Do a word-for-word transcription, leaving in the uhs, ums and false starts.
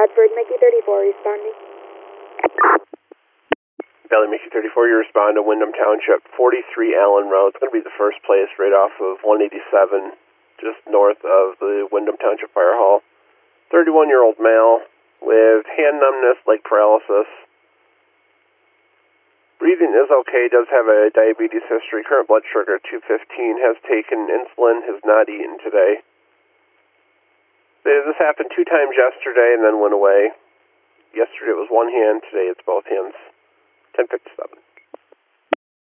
Bradford, Mickey thirty-four, responding. Valley Mickey thirty-four, you respond to Windham Township, forty-three Allen Road. It's going to be the first place right off of one eighty-seven, just north of the Windham Township Fire Hall. thirty-one-year-old male with hand numbness, leg paralysis. Breathing is okay, does have a diabetes history, current blood sugar two fifteen, has taken insulin, has not eaten today. This happened two times yesterday and then went away. Yesterday it was one hand, today it's both hands. ten fifty-seven.